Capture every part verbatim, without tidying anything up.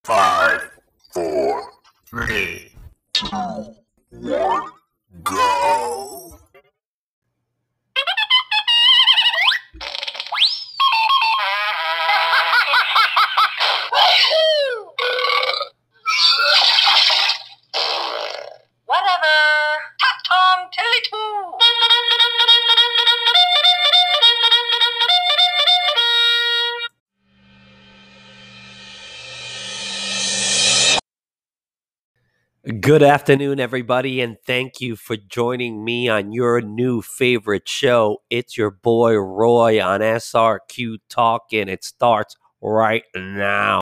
Five, four, three, two, one, go. Whatever. Top Tom Tilly Too. Good afternoon, everybody, and thank you for joining me on your new favorite show. It's your boy Roy on S R Q Talk, and it starts right now.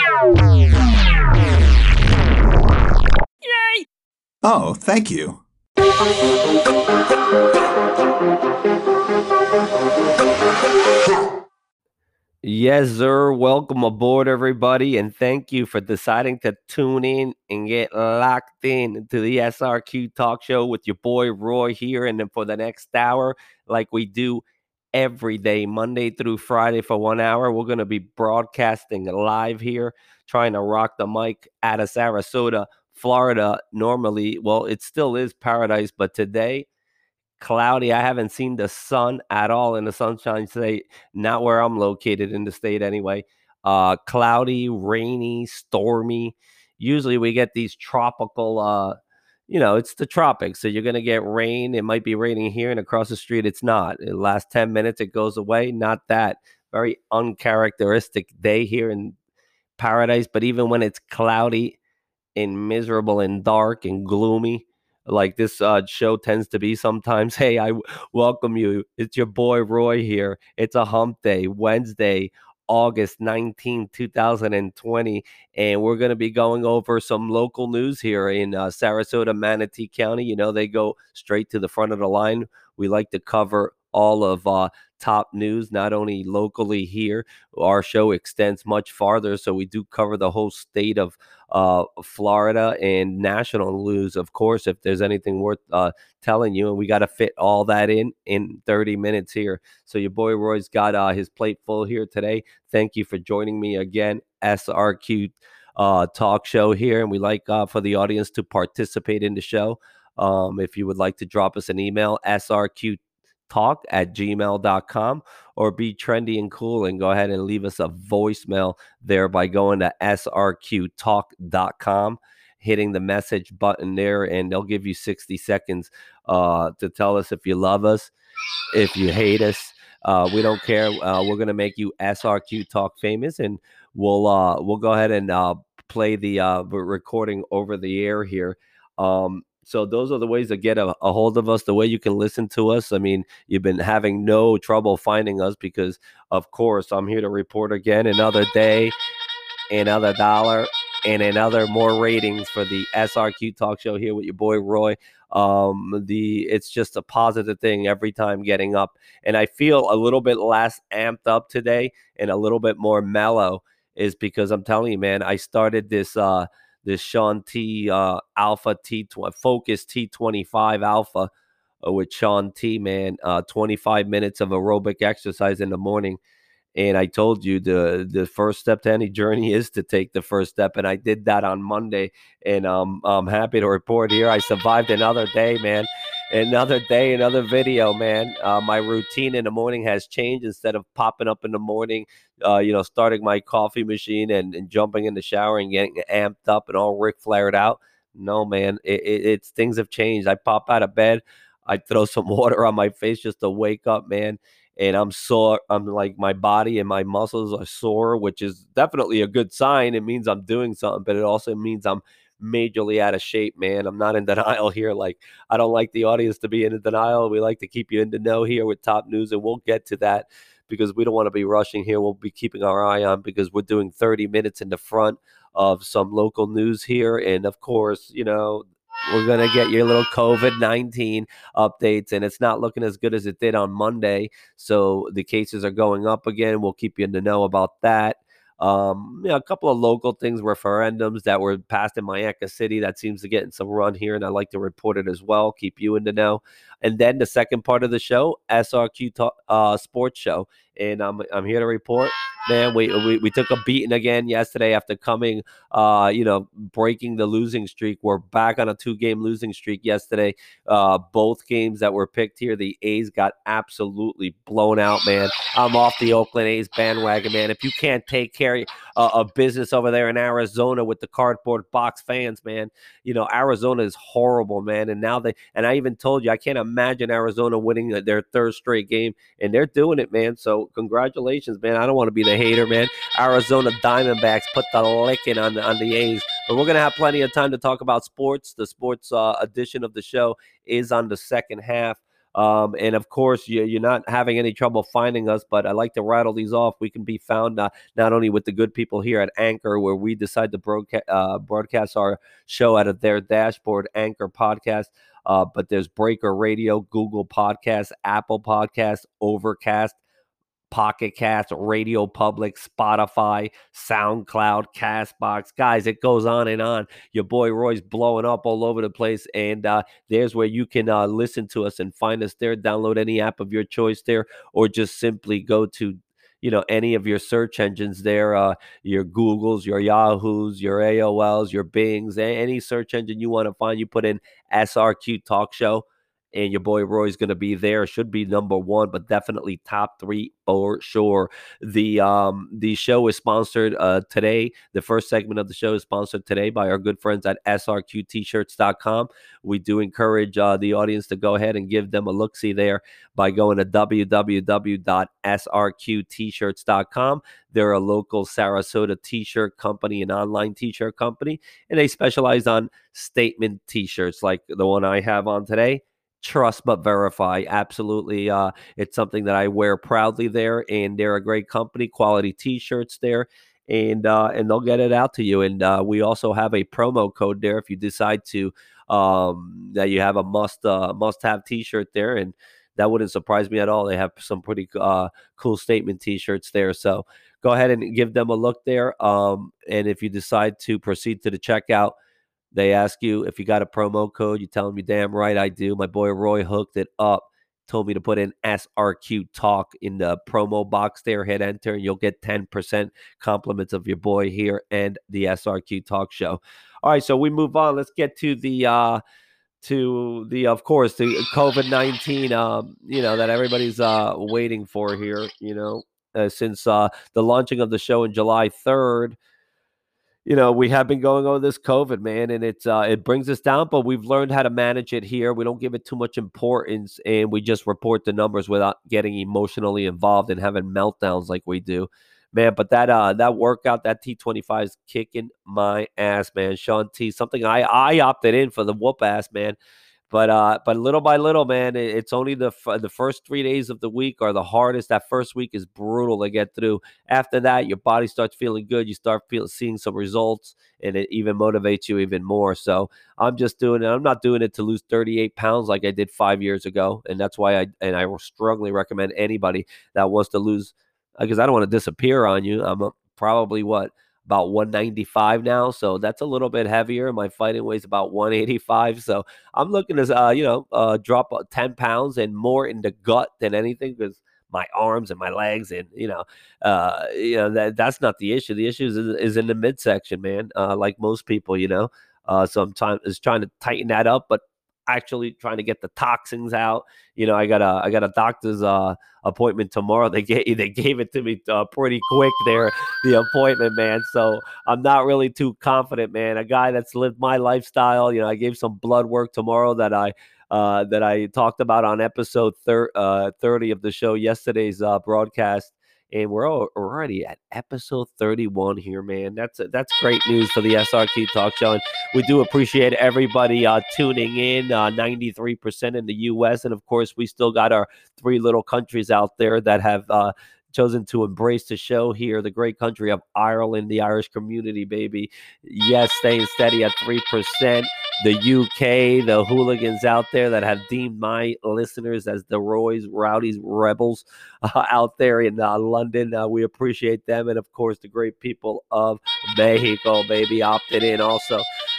Yay! Oh, thank you. Yes, sir. Welcome aboard, everybody, and thank you for deciding to tune in and get locked in to the S R Q Talk Show with your boy Roy here. And then for the next hour, like we do every day, Monday through Friday for one hour, we're going to be broadcasting live here, trying to rock the mic out of Sarasota, Florida. Normally, well, it still is paradise, but today, cloudy. I haven't seen the sun at all in the Sunshine State, not where I'm located in the state anyway. Uh, cloudy, rainy, stormy. Usually we get these tropical, uh, you know, it's the tropics. So you're going to get rain. It might be raining here, and across the street, it's not. It lasts ten minutes, it goes away. Not that. Very uncharacteristic day here in paradise. But even when it's cloudy and miserable and dark and gloomy, like this uh, show tends to be sometimes. Hey, I w- welcome you. It's your boy Roy here. It's a hump day, Wednesday, August nineteenth, twenty twenty. And we're going to be going over some local news here in uh, Sarasota, Manatee County. You know, they go straight to the front of the line. We like to cover all of uh, top news, not only locally here. Our show extends much farther, so we do cover the whole state of uh, Florida and national news, of course, if there's anything worth uh, telling you. And we got to fit all that in in thirty minutes here. So your boy Roy's got uh, his plate full here today. Thank you for joining me again, S R Q uh, Talk Show here. And we like uh, for the audience to participate in the show. Um, if you would like to drop us an email, S R Q talk at gmail dot com, or be trendy and cool and go ahead and leave us a voicemail there by going to S R Q talk dot com, hitting the message button there, and they'll give you sixty seconds uh, to tell us if you love us, if you hate us. Uh, we don't care. Uh, we're going to make you S R Q Talk famous, and we'll uh, we'll go ahead and uh, play the uh, recording over the air here. Um, so those are the ways to get a, a hold of us, the way you can listen to us. I mean, you've been having no trouble finding us because, of course, I'm here to report again another day, another dollar, and another more ratings for the S R Q Talk Show here with your boy Roy. Um, the it's just a positive thing every time getting up, and I feel a little bit less amped up today and a little bit more mellow, is because I'm telling you, man, I started this uh this Sean T uh Alpha T tw- Focus T twenty-five Alpha uh, with Sean T, man, uh twenty-five minutes of aerobic exercise in the morning. And I told you the the first step to any journey is to take the first step. And I did that on Monday. And um, I'm happy to report here I survived another day, man. Another day, another video, man. Uh, my routine in the morning has changed. Instead of popping up in the morning, uh, you know, starting my coffee machine and, and jumping in the shower and getting amped up and all Ric Flaired out. No, man, it, it, it's things have changed. I pop out of bed. I throw some water on my face just to wake up, man, and I'm sore. I'm like, my body and my muscles are sore, which is definitely a good sign. It means I'm doing something, but it also means I'm majorly out of shape, man. I'm not in denial here. Like, I don't like the audience to be in denial. We like to keep you in the know here with top news, and we'll get to that because we don't want to be rushing here. We'll be keeping our eye on, because we're doing thirty minutes in the front of some local news here. And of course, you know, we're going to get your little COVID nineteen updates, and it's not looking as good as it did on Monday. So the cases are going up again. We'll keep you in the know about that. Um, you know, a couple of local things, referendums that were passed in Mayaca City that seems to get in some run here, and I like to report it as well. Keep you in the know. And then the second part of the show, S R Q talk, uh, Sports Show. And I'm I'm here to report, man, we, we we took a beating again yesterday after coming, uh, you know, breaking the losing streak. We're back on a two-game losing streak yesterday. Uh, both games that were picked here, the A's got absolutely blown out, man. I'm off the Oakland A's bandwagon, man. If you can't take care uh, of business over there in Arizona with the cardboard box fans, man, you know, Arizona is horrible, man. And now they, and I even told you, I can't imagine Arizona winning their third straight game, and they're doing it, man. So congratulations, man. I don't want to be the hater, man. Arizona Diamondbacks put the licking on the, on the A's. But we're going to have plenty of time to talk about sports. The sports uh, edition of the show is on the second half. Um, and, of course, you, you're not having any trouble finding us, but I like to rattle these off. We can be found uh, not only with the good people here at Anchor, where we decide to broadcast, uh, broadcast our show out of their dashboard, Anchor Podcast, uh, but there's Breaker Radio, Google Podcasts, Apple Podcasts, Overcast, Pocket Cast, Radio Public, Spotify, SoundCloud, Castbox. Guys, it goes on and on. Your boy Roy's blowing up all over the place, and uh, there's where you can uh, listen to us and find us there. Download any app of your choice there, or just simply go to, you know, any of your search engines there, uh, your Googles, your Yahoos, your A O Ls, your Bings, any search engine you want to find. You put in S R Q Talk Show, and your boy Roy's going to be there. Should be number one, but definitely top three for sure. The um the show is sponsored uh today. The first segment of the show is sponsored today by our good friends at S R Q T shirts dot com. We do encourage uh, the audience to go ahead and give them a look-see there by going to w w w dot S R Q T shirts dot com. They're a local Sarasota t-shirt company, an online t-shirt company, and they specialize on statement t-shirts like the one I have on today. Trust but verify. Absolutely. Uh, it's something that I wear proudly there, and they're a great company, quality t-shirts there, and uh, and they'll get it out to you. And uh, we also have a promo code there if you decide to, um, that you have a must uh, must have t-shirt there, and that wouldn't surprise me at all. They have some pretty uh, cool statement t-shirts there. So go ahead and give them a look there. Um, and if you decide to proceed to the checkout, they ask you if you got a promo code. You tell them, you damn right I do. My boy Roy hooked it up, told me to put in S R Q Talk in the promo box there. Hit enter, and you'll get ten percent compliments of your boy here and the S R Q Talk Show. All right, so we move on. Let's get to the, uh, to the of course, the COVID nineteen, um, you know, that everybody's uh, waiting for here, you know, uh, since uh, the launching of the show in July third. You know, we have been going over this COVID, man, and it's uh, it brings us down, but we've learned how to manage it here. We don't give it too much importance, and we just report the numbers without getting emotionally involved and having meltdowns like we do, man. But that uh, that workout, that T twenty-five is kicking my ass, man. Sean T, something I I opted in for the whoop ass, man. But uh, but little by little, man, it's only the f- the first three days of the week are the hardest. That first week is brutal to get through. After that, your body starts feeling good. You start feel, seeing some results, and it even motivates you even more. So I'm just doing it. I'm not doing it to lose thirty-eight pounds like I did five years ago, and that's why I and I will strongly recommend anybody that wants to lose, because I don't want to disappear on you. I'm a, probably what. about one ninety-five now, so that's a little bit heavier. My fighting weight is about one eighty-five, so I'm looking to, uh, you know, uh, drop ten pounds and more in the gut than anything, because my arms and my legs and, you know, uh, you know that that's not the issue. The issue is, is in the midsection, man, uh, like most people, you know. Uh, so I'm trying, is trying to tighten that up, but actually trying to get the toxins out. You know, I got a I got a doctor's uh, appointment tomorrow. They gave they gave it to me uh, pretty quick there, the appointment, man. So I'm not really too confident, man. A guy that's lived my lifestyle. You know, I gave some blood work tomorrow that I uh, that I talked about on episode thir- uh, thirty of the show, yesterday's uh, broadcast. And we're already at episode thirty-one here, man. That's that's great news for the S R Q Talk Show. And we do appreciate everybody uh, tuning in, uh, ninety-three percent in the U S. And, of course, we still got our three little countries out there that have uh, chosen to embrace the show here. The great country of Ireland, the Irish community, baby. Yes, staying steady at three percent. The U K, the hooligans out there that have deemed my listeners as the Roys, Rowdies, Rebels uh, out there in uh, London. Uh, we appreciate them. And, of course, the great people of Mexico, baby, opted in also.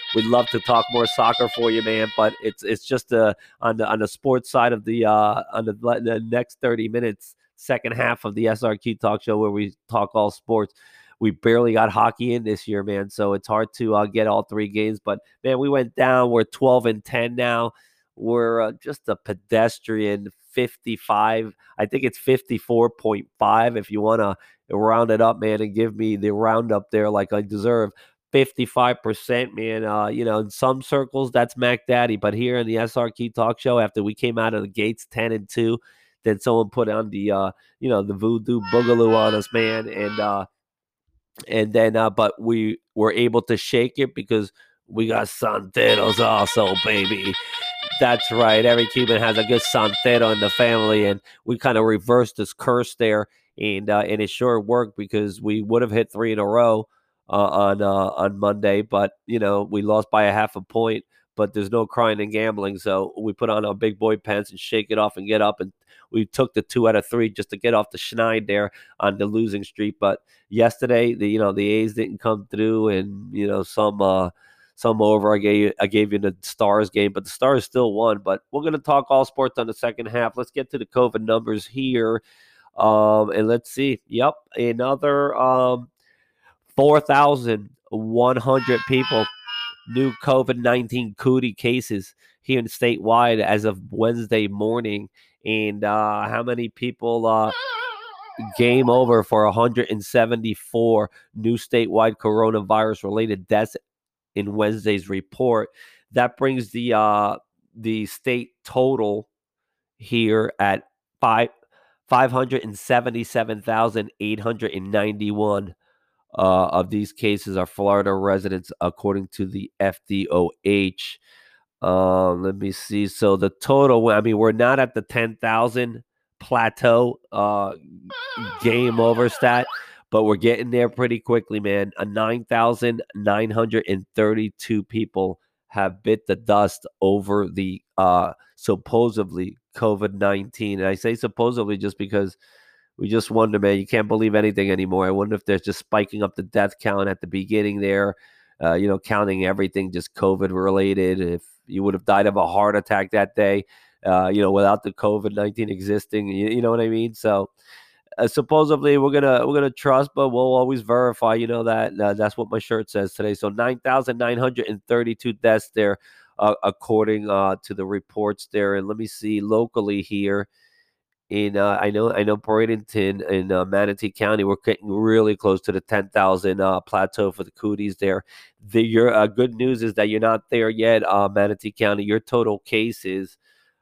we'd love to talk more soccer for you, man. But it's it's just uh, on the on the sports side of the uh, on the, the next thirty minutes, second half of the S R Q Talk Show where we talk all sports. We barely got hockey in this year, man. So it's hard to uh, get all three games. But man, we went down. We're twelve and ten now. We're uh, just a pedestrian fifty-five. I think it's fifty-four point five if you want to round it up, man, and give me the roundup there like I deserve. fifty-five percent, man. Uh, you know, in some circles, that's Mac Daddy. But here in the S R Q Talk Show, after we came out of the gates ten and two, then someone put on the, uh, you know, the voodoo boogaloo on us, man. And, uh, and then, uh, but we were able to shake it because we got Santeros also, baby. That's right. Every Cuban has a good Santero in the family, and we kind of reversed this curse there, and uh, and it sure worked because we would have hit three in a row uh, on uh, on Monday, but you know we lost by a half a point. But there's no crying and gambling, so we put on our big boy pants and shake it off and get up, and we took the two out of three just to get off the schneid there on the losing streak. But yesterday, the you know the A's didn't come through, and you know some. Uh, Some over. I gave I gave you the Stars game, but the Stars still won. But we're going to talk all sports on the second half. Let's get to the COVID numbers here. Um, and let's see. Yep, another um, four thousand one hundred people, new COVID nineteen cootie cases here in statewide as of Wednesday morning. And uh, how many people uh, game over for one hundred seventy-four new statewide coronavirus-related deaths in Wednesday's report. That brings the uh, the state total here at five five hundred seventy-seven thousand eight hundred ninety-one uh, of these cases are Florida residents, according to the F D O H. Uh, let me see. So the total, I mean, we're not at the ten thousand plateau uh, game over stat, but we're getting there pretty quickly, man. A nine thousand nine hundred thirty-two people have bit the dust over the uh, supposedly COVID nineteen. And I say supposedly just because we just wonder, man, you can't believe anything anymore. I wonder if they're just spiking up the death count at the beginning there, uh, you know, counting everything just COVID related. If you would have died of a heart attack that day, uh, you know, without the COVID nineteen existing, you, you know what I mean? So, Uh, supposedly we're gonna we're gonna trust, but we'll always verify. You know that uh, that's what my shirt says today. So nine thousand nine hundred and thirty-two deaths there, uh, according uh, to the reports there. And let me see locally here in uh, I know I know Bradenton in uh, Manatee County, we're getting really close to the ten thousand uh, plateau for the cooties there. The your uh, good news is that you're not there yet, uh, Manatee County. Your total cases.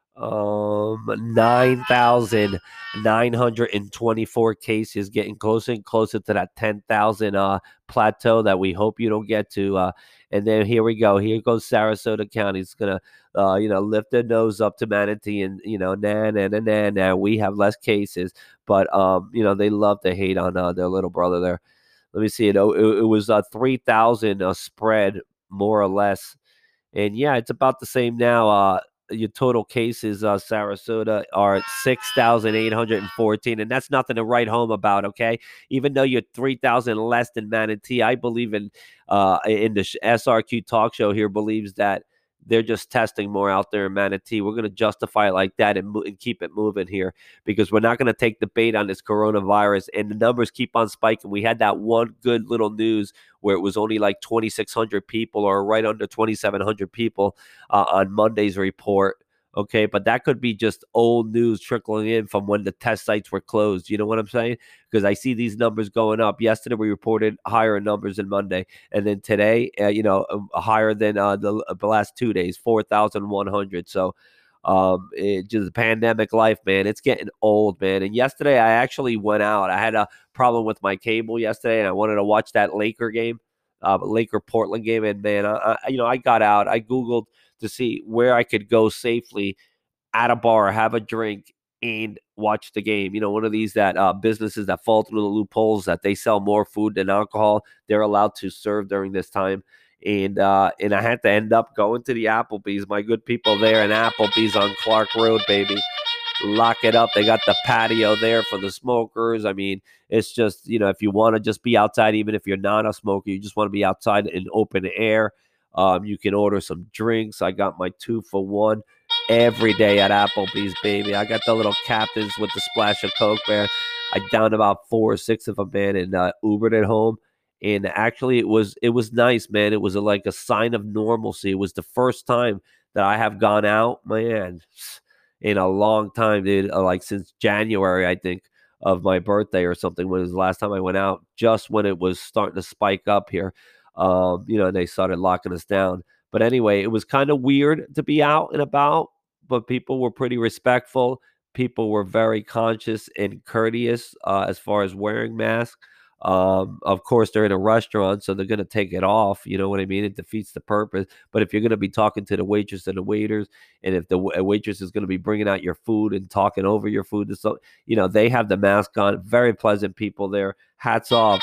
Um, nine thousand nine hundred twenty-four cases, getting closer and closer to that ten thousand uh, plateau that we hope you don't get to. Uh, and then here we go. Here goes Sarasota County. It's going to, uh, you know, lift their nose up to Manatee and, you know, na, na, na, na, na. We have less cases, but, um, you know, they love to hate on uh, their little brother there. Let me see. It, it, it was uh, three thousand uh, spread, more or less. And, yeah, it's about the same now. Uh, your total cases, uh, Sarasota, are at six thousand eight hundred fourteen, and that's nothing to write home about, okay? Even though you're three thousand less than Manatee, I believe in uh, in the S R Q Talk Show here believes that they're just testing more out there in Manatee. We're going to justify it like that and, mo- and keep it moving here because we're not going to take the bait on this coronavirus, and the numbers keep on spiking. We had that one good little news where it was only like twenty-six hundred people or right under twenty-seven hundred people uh, on Monday's report. Okay, but that could be just old news trickling in from when the test sites were closed. You know what I'm saying? Because I see these numbers going up. Yesterday, we reported higher numbers than Monday. And then today, uh, you know, uh, higher than uh, the, uh, the last two days, four thousand one hundred. So um, it just pandemic life, man. It's getting old, man. And yesterday, I actually went out. I had a problem with my cable yesterday, and I wanted to watch that Laker game, uh, Laker Portland game. And, man, I, I, you know, I got out. I Googled to see where I could go safely at a bar, have a drink, and watch the game. You know, one of these that uh, businesses that fall through the loopholes that they sell more food than alcohol, they're allowed to serve during this time. And uh, and I had to end up going to the Applebee's. My good people there in Applebee's on Clark Road, baby. Lock it up. They got the patio there for the smokers. I mean, it's just, you know, if you want to just be outside, even if you're not a smoker, you just want to be outside in open air. Um, you can order some drinks. I got my two for one every day at Applebee's, baby. I got the little captains with the splash of Coke, man. I downed about four or six of them, man, and uh, Ubered it home. And actually, it was it was nice, man. It was a, like a sign of normalcy. It was the first time that I have gone out, man, in a long time, dude. Uh, like since January, I think, of my birthday or something. When it was the last time I went out, just when it was starting to spike up here. Um, you know, and they started locking us down. But anyway, it was kind of weird to be out and about, but people were pretty respectful. People were very conscious and courteous uh, as far as wearing masks. Um, of course, they're in a restaurant, so they're going to take it off. You know what I mean? It defeats the purpose. But if you're going to be talking to the waitress and the waiters, and if the w- waitress is going to be bringing out your food and talking over your food, so you know they have the mask on. Very pleasant people there. Hats off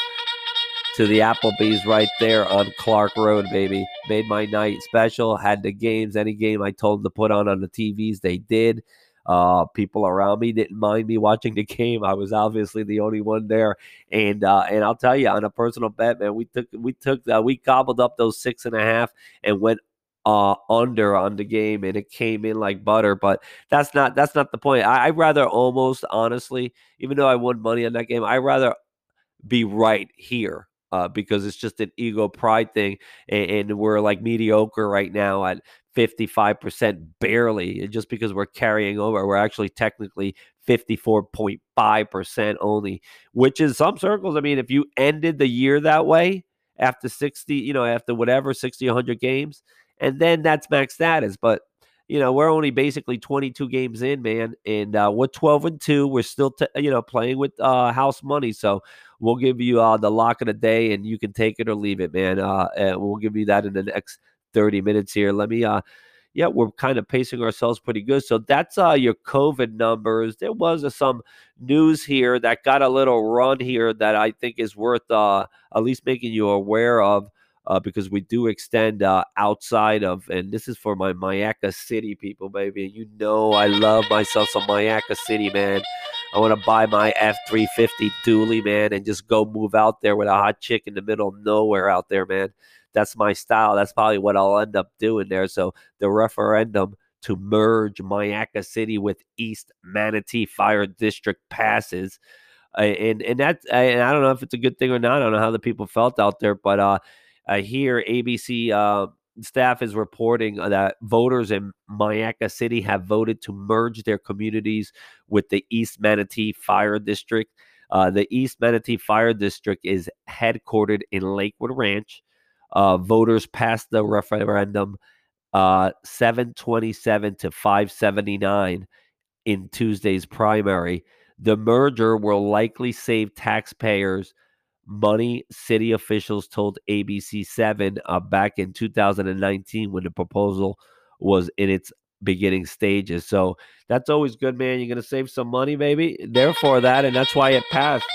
to the Applebee's right there on Clark Road, baby. Made my night special. Had the games, any game I told them to put on on the T Vs, they did. Uh, people around me didn't mind me watching the game. I was obviously the only one there, and uh, and I'll tell you, on a personal bet, man, we took we took uh, we gobbled up those six and a half and went uh under on the game, and it came in like butter. But that's not that's not the point. I, I'd rather almost honestly, even though I won money on that game, I'd rather be right here uh, because it's just an ego pride thing. And, and we're like mediocre right now at fifty-five percent barely. And just because we're carrying over, we're actually technically fifty-four point five percent only, which in some circles, I mean, if you ended the year that way after sixty, you know, after whatever, sixty, one hundred games, and then that's max status. But you know, we're only basically twenty-two games in, man, and uh, we're twelve and two. We're still, t- you know, playing with uh, house money. So we'll give you uh, the lock of the day, and you can take it or leave it, man. Uh, and we'll give you that in the next thirty minutes here. Let me, uh, yeah, we're kind of pacing ourselves pretty good. So that's uh, your COVID numbers. There was uh, some news here that got a little run here that I think is worth uh, at least making you aware of. Uh, because we do extend uh, outside of, and this is for my Mayaca City people, baby. You know I love myself some Mayaca City, man. I want to buy my F three fifty dually, man, and just go move out there with a hot chick in the middle of nowhere out there, man. That's my style. That's probably what I'll end up doing there. So the referendum to merge Mayaca City with East Manatee Fire District passes. Uh, and and that and I don't know if it's a good thing or not. I don't know how the people felt out there, but uh, uh here A B C uh, staff is reporting that voters in Mayaca City have voted to merge their communities with the East Manatee Fire District. Uh, the East Manatee Fire District is headquartered in Lakewood Ranch. Uh, voters passed the referendum uh, seven twenty-seven to five seventy-nine in Tuesday's primary. The merger will likely save taxpayers money, city officials told A B C seven uh, back in two thousand nineteen when the proposal was in its beginning stages. So that's always good, man. You're going to save some money, baby. Therefore, that, and that's why it passed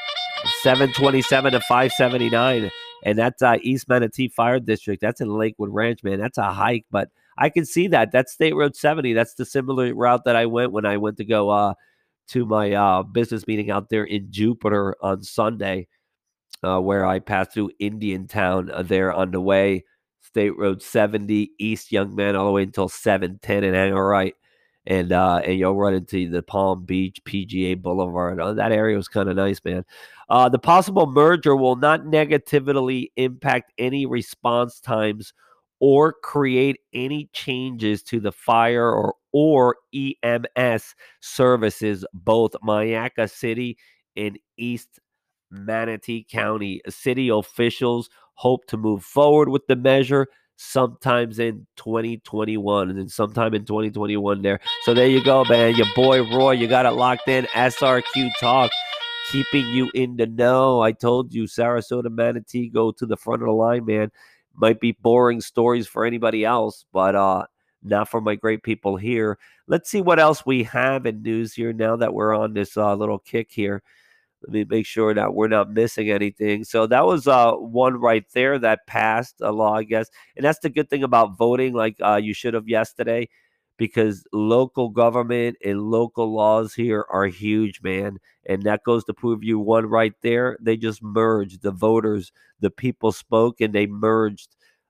seven twenty-seven to five seventy-nine. And that's uh, East Manatee Fire District. That's in Lakewood Ranch, man. That's a hike, but I can see that. That's State Road seventy. That's the similar route that I went when I went to go uh, to my uh, business meeting out there in Jupiter on Sunday, uh, where I passed through Indiantown uh, there on the way. State Road seventy, East Young Man, all the way until seven ten and hang a right. And uh, and you'll run into the Palm Beach P G A Boulevard. Oh, that area was kind of nice, man. Uh, the possible merger will not negatively impact any response times or create any changes to the fire or, or E M S services, both Mayaca City and East Manatee County. City officials hope to move forward with the measure sometimes in twenty twenty-one and then sometime in twenty twenty-one there. So there you go, man. Your boy Roy, you got it locked in. S R Q Talk, keeping you in the know. I told you, Sarasota, Manatee, go to the front of the line, man. Might be boring stories for anybody else, but uh, not for my great people here. Let's see what else we have in news here now that we're on this uh, little kick here. Let me make sure that we're not missing anything. So that was uh, one right there that passed a law, I guess. And that's the good thing about voting, like uh, you should have yesterday, because local government and local laws here are huge, man. And that goes to prove you one right there. They just merged. The voters, the people spoke, and they merged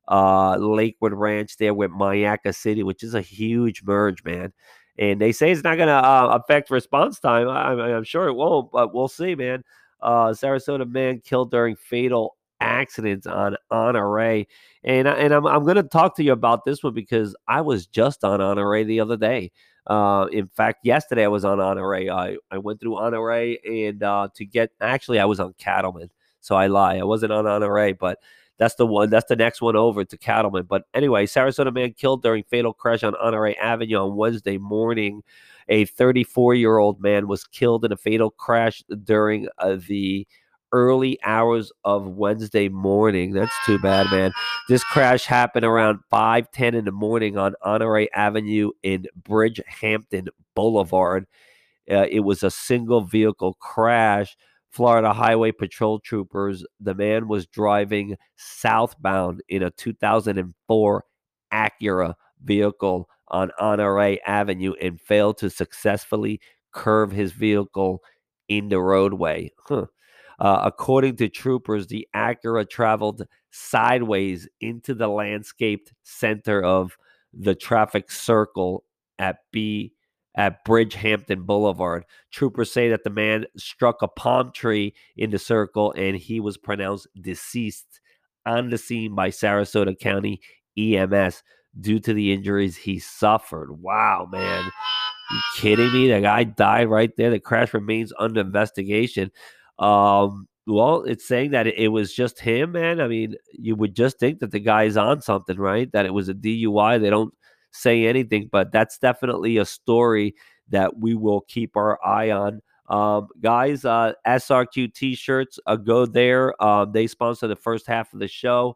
uh, Lakewood Ranch there with Mayaca City, which is a huge merge, man. And they say it's not going to uh, affect response time. I, I'm sure it won't, but we'll see, man. Uh, Sarasota man killed during fatal accidents on Honore. And, I- and I'm, I'm going to talk to you about this one because I was just on Honore the other day. Uh, in fact, yesterday I was on Honore. I, I went through Honore and uh, to get, actually, I was on Cattleman. So I lie. I wasn't on Honore, but that's the one. That's the next one over to Cattleman. But anyway, Sarasota man killed during fatal crash on Honore Avenue on Wednesday morning. A thirty-four-year-old man was killed in a fatal crash during uh, the early hours of Wednesday morning. That's too bad, man. This crash happened around five ten in the morning on Honore Avenue in Bridgehampton Boulevard. Uh, it was a single vehicle crash. Florida Highway Patrol troopers, the man was driving southbound in a two thousand four Acura vehicle on Honore Avenue and failed to successfully curve his vehicle in the roadway. Huh. Uh, according to troopers, the Acura traveled sideways into the landscaped center of the traffic circle at B at Bridgehampton Boulevard. Troopers say that the man struck a palm tree in the circle and he was pronounced deceased on the scene by Sarasota County E M S due to the injuries he suffered. Wow, man. You kidding me? The guy died right there. The crash remains under investigation. Um, well, it's saying that it, it was just him, man. I mean, you would just think that the guy's on something, right? That it was a D U I. They don't say anything, but that's definitely a story that we will keep our eye on. Um, guys, uh, S R Q t-shirts, uh, go there. Um, they sponsor the first half of the show.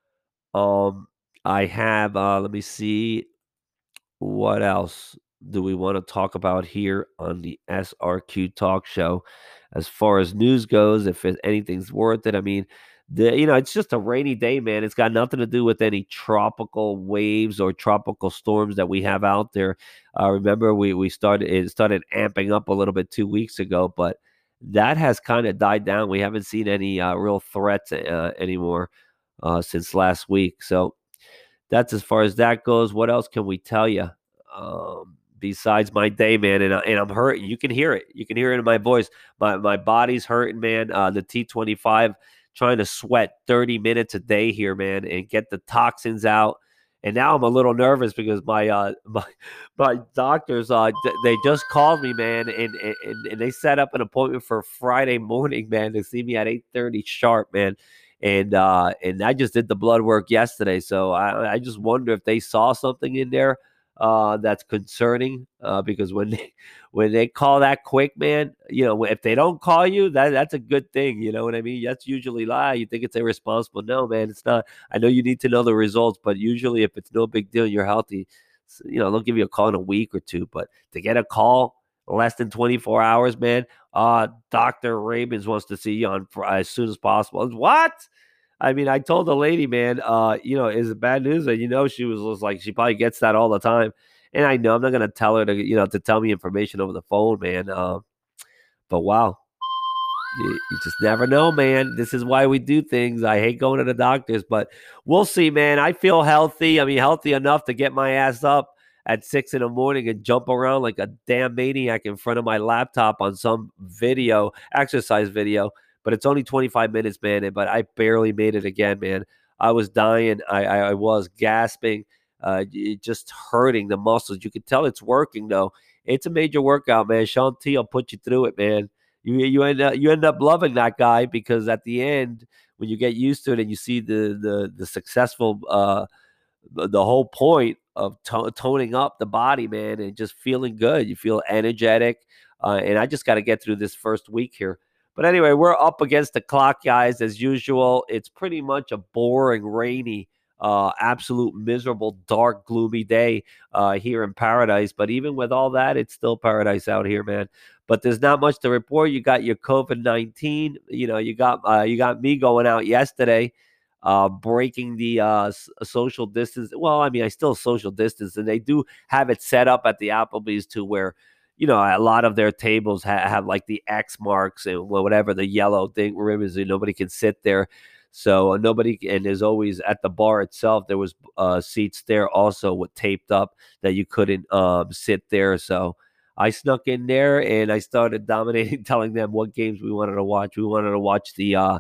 Um, I have, uh, let me see, what else do we want to talk about here on the S R Q Talk Show? As far as news goes, if it, anything's worth it, I mean, the, you know, it's just a rainy day, man. It's got nothing to do with any tropical waves or tropical storms that we have out there. Uh, remember, we we started it started amping up a little bit two weeks ago, but that has kind of died down. We haven't seen any uh, real threats uh, anymore uh, since last week. So that's as far as that goes. What else can we tell you? Um, besides my day, man, and, I, and I'm hurting. You can hear it. You can hear it in my voice. My my body's hurting, man. Uh, the T twenty-five, trying to sweat thirty minutes a day here, man, and get the toxins out. And now I'm a little nervous because my uh my my doctors uh they just called me, man, and and, and they set up an appointment for Friday morning, man, to see me at eight thirty sharp, man. And uh and I just did the blood work yesterday, so I I just wonder if they saw something in there uh that's concerning, uh because when they when they call that quick, man, you know, if they don't call you, that that's a good thing, you know what I mean? That's usually lie. You think it's irresponsible. No, man, it's not. I know you need to know the results, but usually if it's no big deal, you're healthy, you know, they'll give you a call in a week or two. But to get a call less than twenty-four hours, man, uh Doctor Ravens wants to see you on as soon as possible. What? I mean, I told the lady, man, uh, you know, is it bad news? And you know, she was, was like, she probably gets that all the time. And I know I'm not gonna tell her to, you know, to tell me information over the phone, man. Uh, but wow, you, you just never know, man. This is why we do things. I hate going to the doctors, but we'll see, man. I feel healthy. I mean, healthy enough to get my ass up at six in the morning and jump around like a damn maniac in front of my laptop on some video, exercise video. But it's only twenty-five minutes, man. But I barely made it again, man. I was dying. I, I, I was gasping, uh, just hurting the muscles. You could tell it's working, though. It's a major workout, man. Sean T will put you through it, man. You you end up you end up loving that guy because at the end, when you get used to it and you see the the the successful, uh, the whole point of to- toning up the body, man, and just feeling good. You feel energetic, uh, and I just got to get through this first week here. But anyway, we're up against the clock, guys, as usual. It's pretty much a boring, rainy, uh, absolute miserable, dark, gloomy day uh, here in paradise. But even with all that, it's still paradise out here, man. But there's not much to report. You got your COVID nineteen. You know, you got uh, you got me going out yesterday, uh, breaking the uh, social distance. Well, I mean, I still social distance, and they do have it set up at the Applebee's to where, you know, a lot of their tables ha- have like the X marks and whatever the yellow thing ribbons, and nobody can sit there. So uh, nobody, and there's always at the bar itself, there was uh, seats there also with taped up that you couldn't um, sit there. So I snuck in there and I started dominating, telling them what games we wanted to watch. We wanted to watch the uh,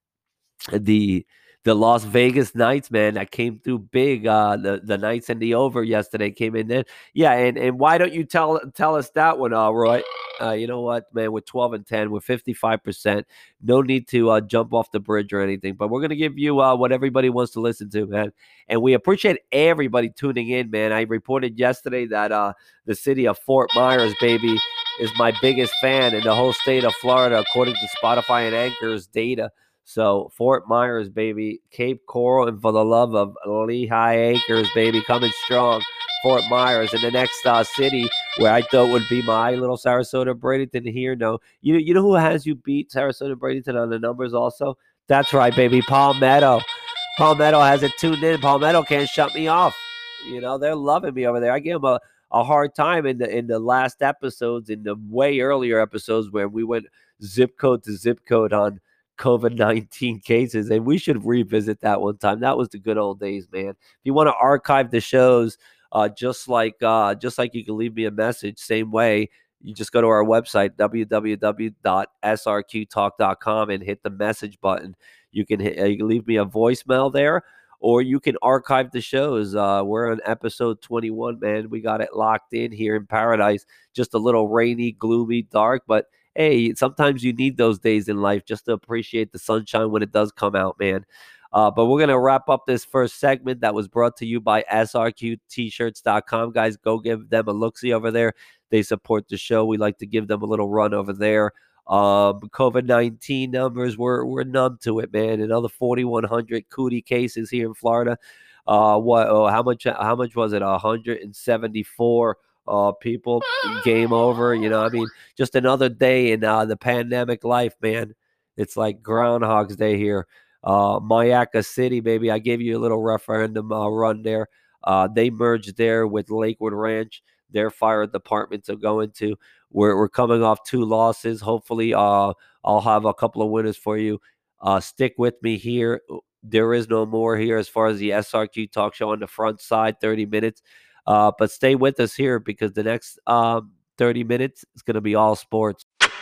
the the Las Vegas Knights, man, that came through big. Uh, the the Knights and the over yesterday came in there. Yeah, and and why don't you tell tell us that one, uh, Roy? Uh, you know what, man? We're twelve and ten. We're fifty-five percent. No need to uh, jump off the bridge or anything. But we're gonna give you uh, what everybody wants to listen to, man. And we appreciate everybody tuning in, man. I reported yesterday that uh, the city of Fort Myers, baby, is my biggest fan in the whole state of Florida, according to Spotify and Anchor's data. So Fort Myers, baby, Cape Coral, and for the love of Lehigh Acres, baby, coming strong. Fort Myers, and the next uh, city where I thought would be my little Sarasota Bradenton here. No, you you know who has you beat Sarasota Bradenton on the numbers also? That's right, baby, Palmetto. Palmetto has it tuned in. Palmetto can't shut me off. You know, they're loving me over there. I give them a, a hard time in the in the last episodes, in the way earlier episodes where we went zip code to zip code on COVID nineteen cases, and we should revisit that one time. That was the good old days, man. If you want to archive the shows, uh, just like uh, just like you can leave me a message, same way, you just go to our website, w w w dot s r q talk dot com, and hit the message button. You can, hit, uh, you can leave me a voicemail there, or you can archive the shows. Uh, we're on episode twenty-one, man. We got it locked in here in paradise. Just a little rainy, gloomy, dark, but hey, sometimes you need those days in life just to appreciate the sunshine when it does come out, man. Uh, but we're going to wrap up this first segment that was brought to you by S R Q T shirts dot com. Guys, go give them a look-see over there. They support the show. We like to give them a little run over there. Um, COVID nineteen numbers, we're, we're numb to it, man. Another forty-one hundred cootie cases here in Florida. Uh, what? Oh, how much? How much was it? one hundred seventy-four uh, people. Game over. You know, I mean, just another day in uh, the pandemic life, man. It's like Groundhog's Day here. Uh, Mayaca City, baby. I gave you a little referendum uh, run there. Uh, they merged there with Lakewood Ranch. Their fire departments are going to. We're we're coming off two losses. Hopefully, uh, I'll have a couple of winners for you. Uh, stick with me here. There is no more here as far as the S R Q Talk Show on the front side, thirty minutes. Uh, but stay with us here because the next um, thirty minutes is going to be all sports.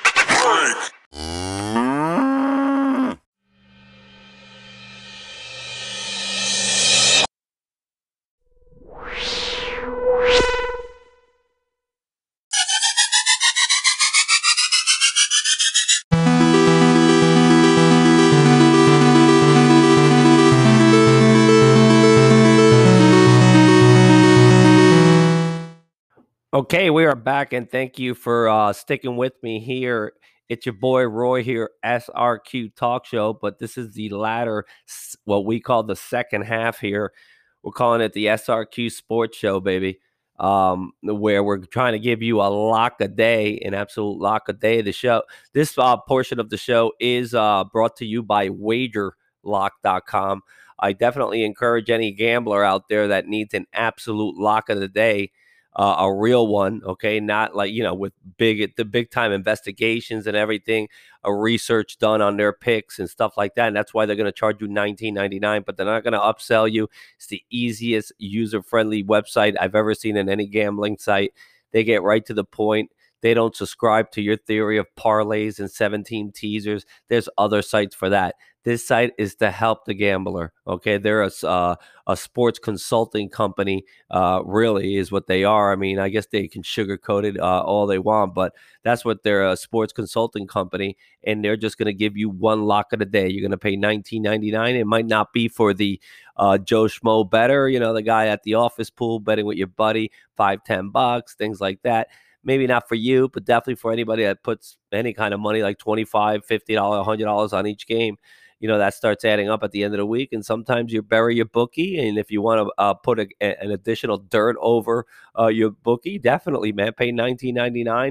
Okay, we are back, and thank you for uh, sticking with me here. It's your boy Roy here, S R Q Talk Show, but this is the latter, what we call the second half here. We're calling it the S R Q Sports Show, baby, um, where we're trying to give you a lock a day, an absolute lock a day of the show. This uh, portion of the show is uh, brought to you by wager lock dot com. I definitely encourage any gambler out there that needs an absolute lock of the day. Uh, a real one, okay, not like, you know, with big the big time investigations and everything, a research done on their picks and stuff like that. And that's why they're going to charge you nineteen ninety-nine, but they're not going to upsell you. It's the easiest user friendly website I've ever seen in any gambling site. They get right to the point. They don't subscribe to your theory of parlays and seventeen teasers. There's other sites for that. This site is to help the gambler, okay? They're a, uh, a sports consulting company, uh, really is what they are. I mean, I guess they can sugarcoat it uh, all they want, but that's what they're, a sports consulting company, and they're just going to give you one lock of the day. You're going to pay nineteen ninety-nine. It might not be for the uh, Joe Schmo better, you know, the guy at the office pool betting with your buddy, five, ten bucks, things like that. Maybe not for you, but definitely for anybody that puts any kind of money, like twenty-five, fifty dollars, one hundred dollars on each game. You know, that starts adding up at the end of the week. And sometimes you bury your bookie. And if you want to uh, put a, a, an additional dirt over uh, your bookie, definitely, man, pay nineteen ninety-nine.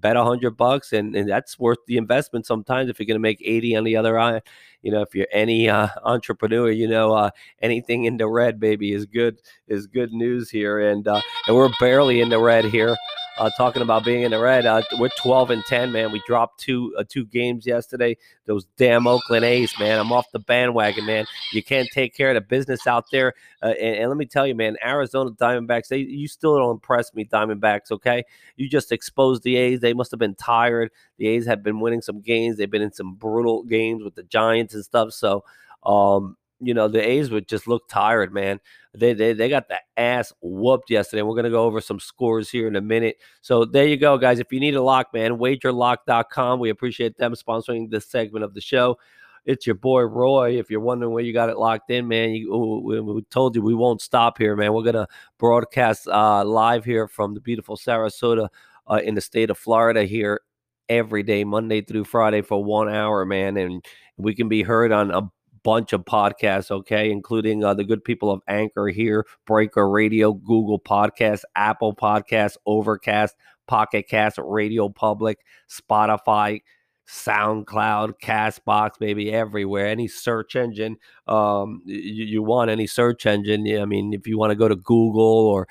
bet a hundred bucks, and, and that's worth the investment sometimes if you're going to make eighty on the other eye. You know, if you're any uh, entrepreneur, you know, uh, anything in the red, baby, is good is good news here. And uh, and we're barely in the red here. Uh, talking about being in the red, uh, we're twelve and ten, man. We dropped two uh, two games yesterday. Those damn Oakland A's, man. I'm off the bandwagon, man. You can't take care of the business out there. Uh, and, and let me tell you, man, Arizona Diamondbacks, they you still don't impress me, Diamondbacks, okay? You just exposed the A's. They must have been tired. The A's have been winning some games. They've been in some brutal games with the Giants and stuff. So, um, you know, the A's would just look tired, man. They they they got the ass whooped yesterday. We're going to go over some scores here in a minute. So there you go, guys. If you need a lock, man, wager lock dot com. We appreciate them sponsoring this segment of the show. It's your boy, Roy. If you're wondering where you got it locked in, man, you, we, we told you we won't stop here, man. We're going to broadcast uh, live here from the beautiful Sarasota uh, in the state of Florida here every day, Monday through Friday for one hour, man. And we can be heard on a bunch of podcasts, okay, including uh, the good people of Anchor here, Breaker Radio, Google Podcasts, Apple Podcasts, Overcast, Pocket Cast, Radio Public, Spotify, SoundCloud, Castbox, baby, everywhere. Any search engine um, you, you want, any search engine. I mean, if you want to go to Google or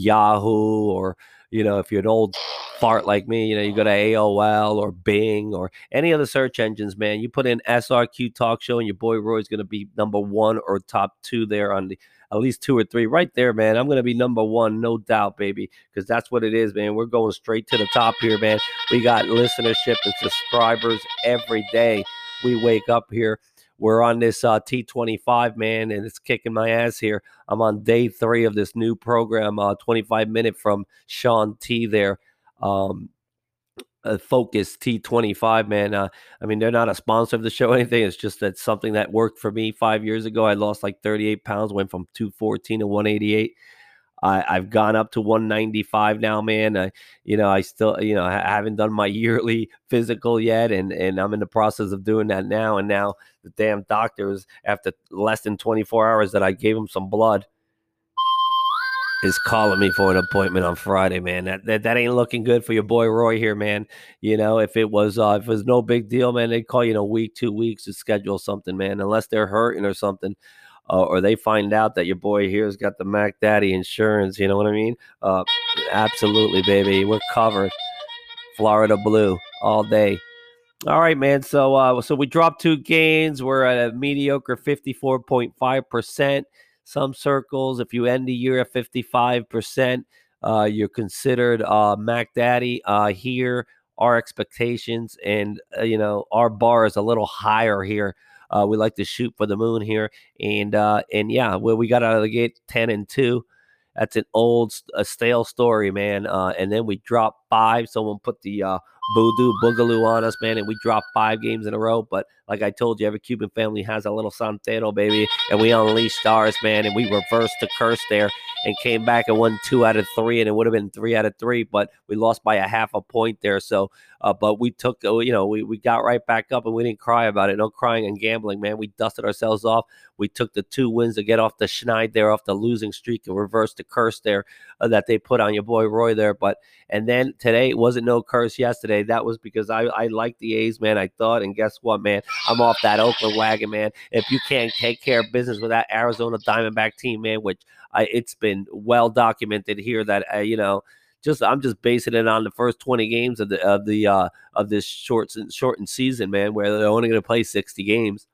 Yahoo, or, you know, if you're an old fart like me, you know, you go to A O L or Bing or any other search engines, man. You put in S R Q Talk Show, and your boy Roy's going to be number one or top two there on the at least two or three right there, man. I'm going to be number one, no doubt, baby, because that's what it is, man. We're going straight to the top here, man. We got listenership and subscribers every day. We wake up here. We're on this uh, T twenty-five, man, and it's kicking my ass here. I'm on day three of this new program, uh, twenty-five minute from Sean T there. Um, uh, Focus T twenty-five, man. Uh, I mean, they're not a sponsor of the show or anything. It's just that something that worked for me five years ago. I lost like thirty-eight pounds, went from two fourteen to one eighty-eight. I, I've gone up to one ninety-five now, man. I, you know, I still, you know, I haven't done my yearly physical yet, and and I'm in the process of doing that now. And now the damn doctors, after less than twenty-four hours that I gave him some blood, is calling me for an appointment on Friday, man. That, that that ain't looking good for your boy Roy here, man. You know, if it was uh, if it was no big deal, man, they'd call you in a week, two weeks to schedule something, man. Unless they're hurting or something, uh, or they find out that your boy here's got the Mac Daddy insurance. You know what I mean? Uh, absolutely, baby. We're covered. Florida blue all day. All right, man. So uh, so we dropped two games. We're at a mediocre fifty-four point five percent. Some circles, if you end the year at fifty-five percent, uh, you're considered uh, Mac Daddy. Uh, here, our expectations and, uh, you know, our bar is a little higher here. Uh, we like to shoot for the moon here. And, uh, and yeah, well, we got out of the gate ten and two. That's an old, a stale story, man. Uh, and then we dropped five. Someone put the uh, voodoo boogaloo on us, man, and we dropped five games in a row. But like I told you, every Cuban family has a little Santero, baby, and we unleashed ours, man, and we reversed the curse there and came back and won two out of three, and it would have been three out of three, but we lost by a half a point there. So, uh, but we took, you know, we, we got right back up, and we didn't cry about it. No crying and gambling, man. We dusted ourselves off. We took the two wins to get off the schneid there, off the losing streak, and reverse the curse there uh, that they put on your boy Roy there. But and then today it wasn't no curse yesterday. That was because I I liked the A's, man. I thought, and guess what, man? I'm off that Oakland wagon, man. If you can't take care of business with that Arizona Diamondback team, man, which I it's been well documented here that uh, you know. Just I'm just basing it on the first twenty games of the of the uh, of this short shortened season, man, where they're only going to play sixty games.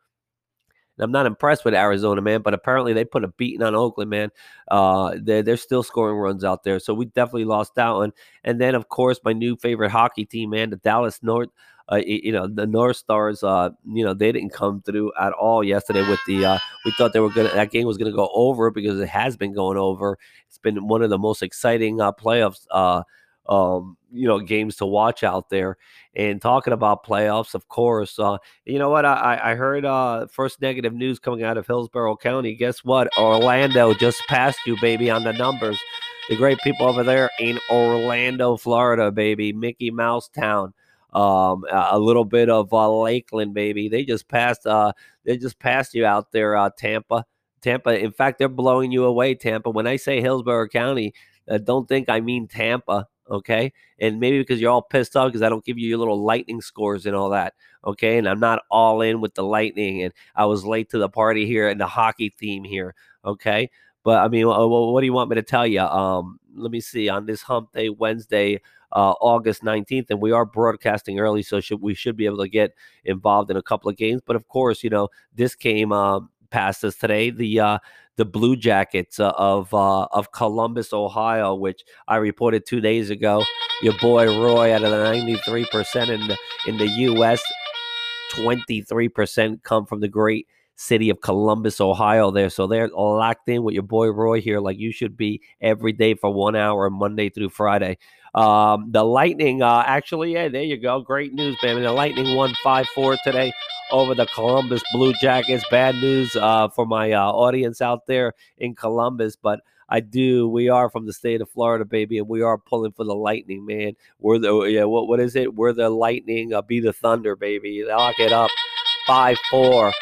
And I'm not impressed with Arizona, man, but apparently they put a beating on Oakland, man. Uh, they're, they're still scoring runs out there, so we definitely lost that one. And then, of course, my new favorite hockey team, man, the Dallas North. Uh, you know, the North Stars, uh, you know, they didn't come through at all yesterday with the, uh, we thought they were going to, that game was going to go over because it has been going over. It's been one of the most exciting uh, playoffs, uh, um, you know, games to watch out there. And talking about playoffs, of course, uh, you know what? I, I heard uh, first negative news coming out of Hillsborough County. Guess what? Orlando just passed you, baby, on the numbers. The great people over there in Orlando, Florida, baby, Mickey Mouse Town. Um, a little bit of uh, Lakeland, baby. They just passed. Uh, they just passed you out there, uh, Tampa. Tampa. In fact, they're blowing you away, Tampa. When I say Hillsborough County, uh, don't think I mean Tampa. okay? And maybe because you're all pissed off because I don't give you your little Lightning scores and all that, okay? And I'm not all in with the Lightning, and I was late to the party here and the hockey theme here, okay? But I mean, uh, what do you want me to tell you? Um, let me see. On this Hump Day, Wednesday, uh, August nineteenth, and we are broadcasting early, so should, we should be able to get involved in a couple of games. But of course, you know, this came uh, past us today. The uh, the Blue Jackets uh, of uh, of Columbus, Ohio, which I reported two days ago. Your boy Roy, out of the ninety-three percent in the in the U S, twenty-three percent come from the great city of Columbus, Ohio there. So they're locked in with your boy Roy here, like you should be every day for one hour, Monday through Friday. Um, the Lightning, uh, actually, yeah, there you go. Great news, baby. The Lightning won five four today over the Columbus Blue Jackets. Bad news uh, for my uh, audience out there in Columbus, but I do. We are from the state of Florida, baby, and we are pulling for the Lightning, man. We're the, yeah, what, what is it? We're the Lightning, uh, be the Thunder, baby. Lock it up. five four.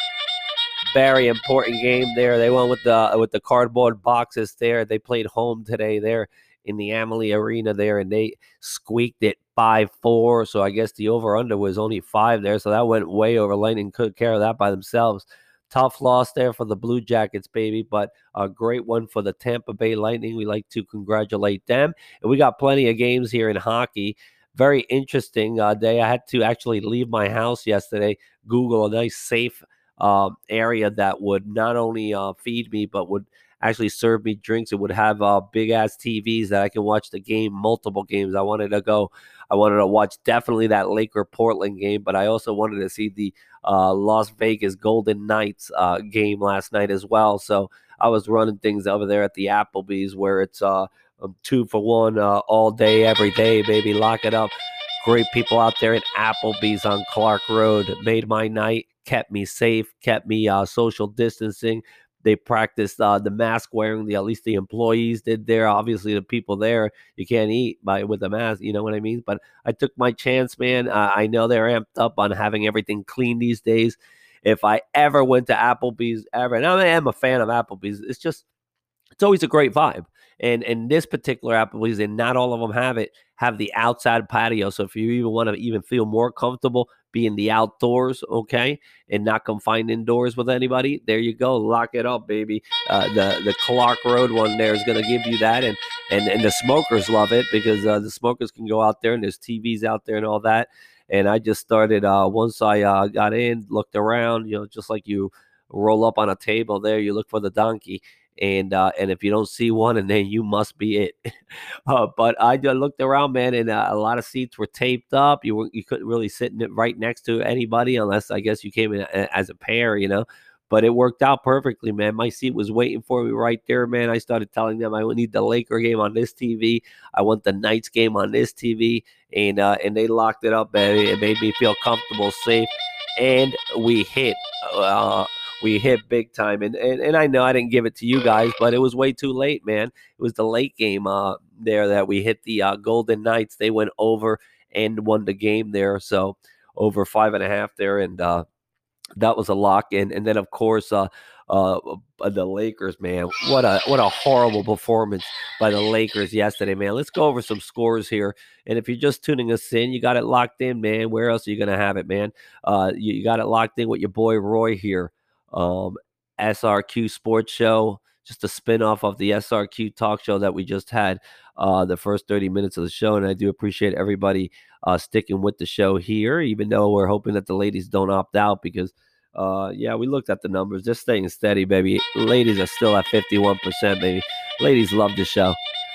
Very important game there. They went with the with the cardboard boxes there. They played home today there in the Amalie Arena there, and they squeaked it five four. So I guess the over-under was only five there, so that went way over. Lightning took care of that by themselves. Tough loss there for the Blue Jackets, baby, but a great one for the Tampa Bay Lightning. We like to congratulate them. And we got plenty of games here in hockey. Very interesting uh, day. I had to actually leave my house yesterday, Google a nice safe Um, area that would not only uh, feed me, but would actually serve me drinks. It would have uh, big ass T Vs that I can watch the game, multiple games. I wanted to go, I wanted to watch definitely that Laker Portland game, but I also wanted to see the uh, Las Vegas Golden Knights uh, game last night as well. So I was running things over there at the Applebee's where it's uh, um, two for one uh, all day, every day, baby. Lock it up. Great people out there at Applebee's on Clark Road. Made my night, kept me safe, kept me uh, social distancing. They practiced uh, the mask wearing. The at least the employees did there. Obviously, the people there, you can't eat by with a mask. You know what I mean? But I took my chance, man. Uh, I know they're amped up on having everything clean these days. If I ever went to Applebee's, ever, and I am a fan of Applebee's, it's just it's always a great vibe. And and this particular Applebee's, and not all of them have it, have the outside patio. So if you even want to even feel more comfortable, be in the outdoors, okay, and not confined indoors with anybody, there you go. Lock it up, baby. Uh, the the Clark Road one there is going to give you that, and and and the smokers love it because uh, the smokers can go out there and there's T Vs out there and all that. And I just started uh, once I uh, got in, looked around, you know, just like you roll up on a table there, you look for the donkey. And uh, and if you don't see one, and then you must be it. uh, but I just looked around, man, and uh, a lot of seats were taped up. You were you couldn't really sit in it right next to anybody unless I guess you came in a, as a pair, you know. But it worked out perfectly, man. My seat was waiting for me right there, man. I started telling them I need the Laker game on this T V. I want the Knights game on this T V, and uh, and they locked it up, man. It made me feel comfortable, safe, and we hit. Uh, We hit big time, and, and and I know I didn't give it to you guys, but it was way too late, man. It was the late game uh, there that we hit the uh, Golden Knights. They went over and won the game there, so over five and a half there, and uh, that was a lock. And and then of course uh, uh, the Lakers, man, what a what a horrible performance by the Lakers yesterday, man. Let's go over some scores here. And if you're just tuning us in, you got it locked in, man. Where else are you gonna have it, man? Uh, you, you got it locked in with your boy Roy here. Um, S R Q Sports Show, just a spinoff of the S R Q Talk Show that we just had uh, the first thirty minutes of the show. And I do appreciate everybody uh, sticking with the show here, even though we're hoping that the ladies don't opt out because, uh, yeah, we looked at the numbers. They're staying steady, baby. Ladies are still at fifty-one percent, baby. Ladies love the show.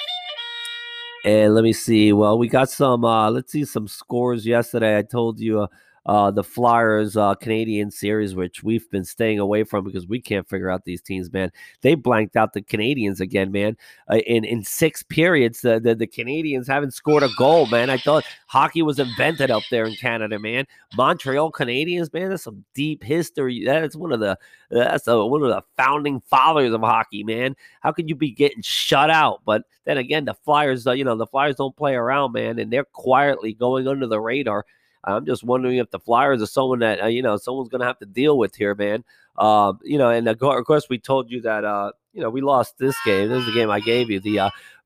And let me see. Well, we got some, uh, let's see some scores yesterday. I told you uh, Uh, the Flyers uh, Canadian series, which we've been staying away from because we can't figure out these teams, man. They blanked out the Canadians again, man. Uh, in in six periods, the, the the Canadians haven't scored a goal, man. I thought hockey was invented up there in Canada, man. Montreal Canadiens, man, that's some deep history. That's one of the that's a, one of the founding fathers of hockey, man. How could you be getting shut out? But then again, the Flyers, uh, you know, the Flyers don't play around, man, and they're quietly going under the radar. I'm just wondering if the Flyers are someone that, uh, you know, someone's going to have to deal with here, man. Uh, you know, and of course, we told you that, uh, you know, we lost this game. This is the game I gave you. The uh,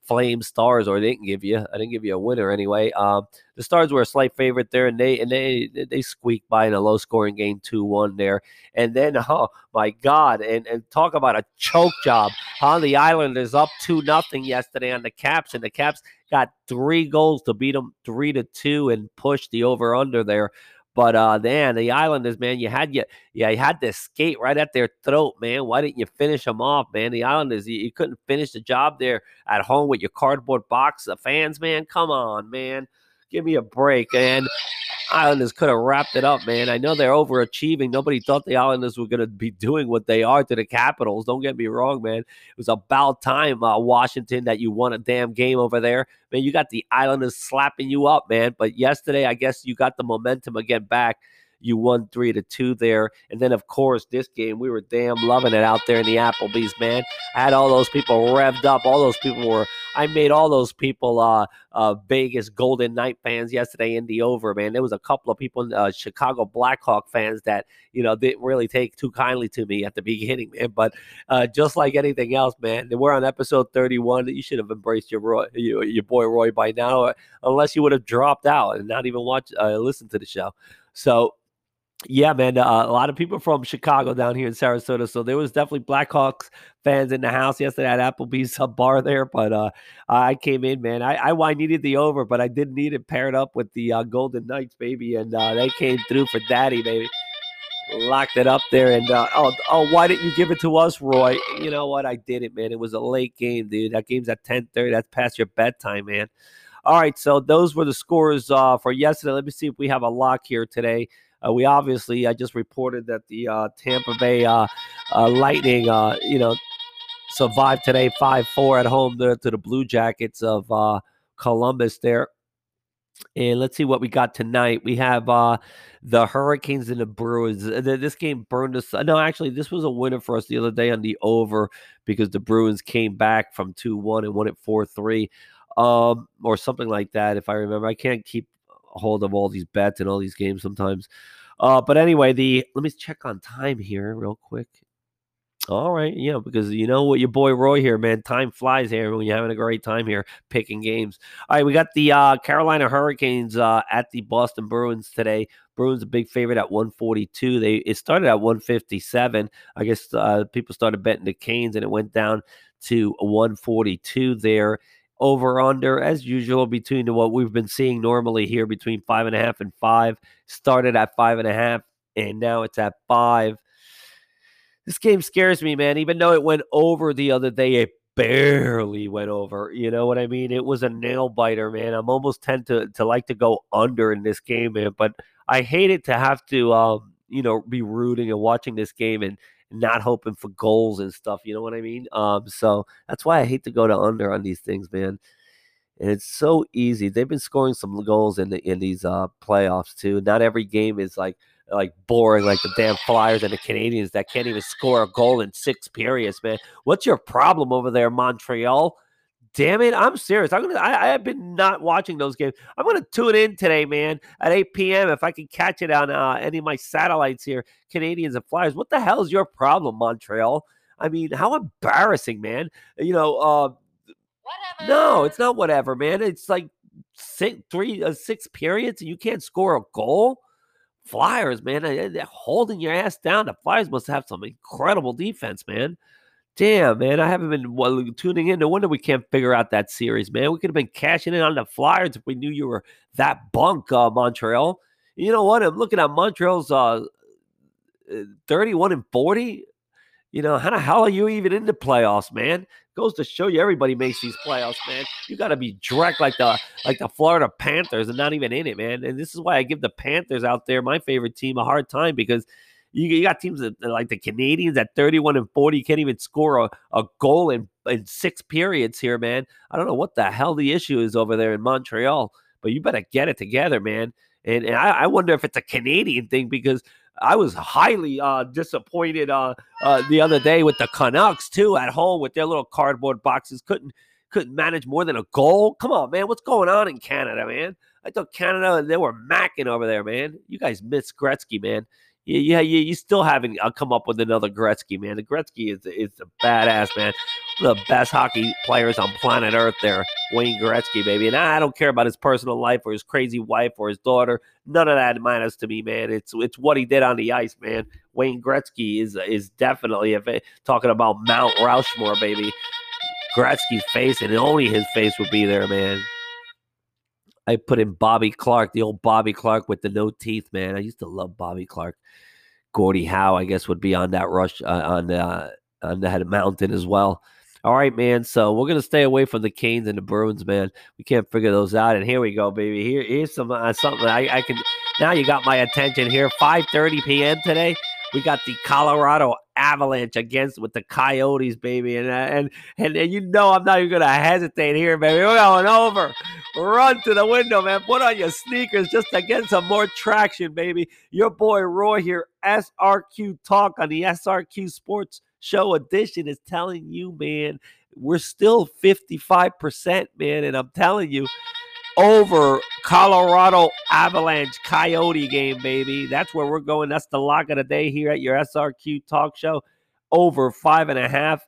Flame Stars, or they didn't give you. I didn't give you a winner anyway. Um, the Stars were a slight favorite there, and they and they they squeaked by in a low scoring game two one there. And then, oh my God, and, and talk about a choke job. Huh? The Islanders up two nothing yesterday on the Caps, and the Caps got three goals to beat them three to two and push the over under there. But uh, man, the Islanders, man, you had you, yeah, you had to skate right at their throat, man. Why didn't you finish them off, man? The Islanders, you, you couldn't finish the job there at home with your cardboard box of fans, man. Come on, man, give me a break. And Islanders could have wrapped it up, man. I know they're overachieving. Nobody thought the Islanders were going to be doing what they are to the Capitals. Don't get me wrong, man. It was about time, uh, Washington, that you won a damn game over there. Man, you got the Islanders slapping you up, man. But yesterday, I guess you got the momentum again back. You won three to two there. And then, of course, this game, we were damn loving it out there in the Applebee's, man. I had all those people revved up. All those people were, I made all those people uh, uh, Vegas Golden Knight fans yesterday in the over, man. There was a couple of people, uh, Chicago Blackhawk fans that, you know, didn't really take too kindly to me at the beginning, man. But uh, just like anything else, man, we're on episode thirty-one. You should have embraced your Roy, your, your boy Roy by now, unless you would have dropped out and not even watch, uh, listen to the show. So, yeah, man, uh, a lot of people from Chicago down here in Sarasota. So there was definitely Blackhawks fans in the house yesterday at Applebee's bar there. But uh, I came in, man. I, I I needed the over, but I didn't need it paired up with the uh, Golden Knights, baby. And uh, they came through for daddy, baby. Locked it up there. And, uh, oh, oh, why didn't you give it to us, Roy? You know what? I did it, man. It was a late game, dude. That game's at ten thirty. That's past your bedtime, man. All right, so those were the scores uh, for yesterday. Let me see if we have a lock here today. Uh, we obviously, I just reported that the uh, Tampa Bay uh, uh, Lightning, uh, you know, survived today five four at home to, to the Blue Jackets of uh, Columbus there. And let's see what we got tonight. We have uh, the Hurricanes and the Bruins. This game burned us. No, actually, this was a winner for us the other day on the over because the Bruins came back from two one and won it four three um, or something like that, if I remember. I can't keep hold of all these bets and all these games sometimes. Uh, but anyway, the let me check on time here real quick. All right, yeah, because you know what, your boy Roy here, man. Time flies here when you're having a great time here picking games. All right, we got the uh, Carolina Hurricanes uh, at the Boston Bruins today. Bruins a big favorite at one forty-two. They it started at one fifty-seven. I guess uh, people started betting the Canes, and it went down to one forty-two there. Over under, as usual, between what we've been seeing normally here between five and a half and five. Started at five and a half, and now it's at five. This game scares me, man. Even though it went over the other day, it barely went over. You know what I mean? It was a nail biter, man. I'm almost tend to, to like to go under in this game, man. But I hate it to have to, um, you know, be rooting and watching this game and not hoping for goals and stuff. You know what I mean? Um, so that's why I hate to go to under on these things, man. And it's so easy. They've been scoring some goals in the, in these uh, playoffs too. Not every game is like like boring, like the damn Flyers and the Canadians that can't even score a goal in six periods, man. What's your problem over there, Montreal? Damn it, I'm serious. I'm gonna. I, I have been not watching those games. I'm gonna tune in today, man, at eight p.m. if I can catch it on uh, any of my satellites here. Canadians and Flyers. What the hell is your problem, Montreal? I mean, how embarrassing, man. You know. Uh, Whatever. no, it's not whatever, man. It's like six, three, uh, six periods, and you can't score a goal. Flyers, man, they're holding your ass down. The Flyers must have some incredible defense, man. Damn, man, I haven't been well, tuning in. No wonder we can't figure out that series, man. We could have been cashing in on the Flyers if we knew you were that bunk, uh, Montreal. You know what? I'm looking at Montreal's uh, thirty-one and forty. You know, how the hell are you even in the playoffs, man? Goes to show you everybody makes these playoffs, man. You got to be drecked like the like the Florida Panthers and not even in it, man. And this is why I give the Panthers out there, my favorite team, a hard time because you, you got teams that, like the Canadians at thirty-one and forty can't even score a, a goal in, in six periods here, man. I don't know what the hell the issue is over there in Montreal, but you better get it together, man. And, and I, I wonder if it's a Canadian thing because I was highly uh, disappointed uh, uh, the other day with the Canucks too at home with their little cardboard boxes. Couldn't couldn't manage more than a goal. Come on, man. What's going on in Canada, man? I thought Canada, they were macking over there, man. You guys miss Gretzky, man. Yeah, yeah, you, you still haven't uh, come up with another Gretzky, man. The Gretzky is is a badass, man. one of the best hockey players on planet Earth there, Wayne Gretzky, baby. And I don't care about his personal life or his crazy wife or his daughter. None of that matters to me, man. It's it's what he did on the ice, man. Wayne Gretzky is is definitely, if it, talking about Mount Rushmore, baby, Gretzky's face, and only his face would be there, man. I put in Bobby Clark, the old Bobby Clark with the no teeth, man. I used to love Bobby Clark. Gordie Howe, I guess, would be on that rush, uh, on, uh, on that mountain as well. All right, man. So we're gonna stay away from the Canes and the Bruins, man. We can't figure those out. And here we go, baby. Here, here's some uh, something I, I can. Now you got my attention here. five thirty p.m. today. We got the Colorado Avalanche against with the Coyotes, baby, and and and, and you know I'm not even gonna hesitate here, baby. We're going over. Run to the window, man. Put on your sneakers just to get some more traction, baby. Your boy Roy here, S R Q Talk on the S R Q Sports Show Edition is telling you, man, we're still fifty-five percent, man, and I'm telling you, over Colorado Avalanche Coyote game, baby. That's where we're going. That's the lock of the day here at your S R Q Talk Show. Over five and a half,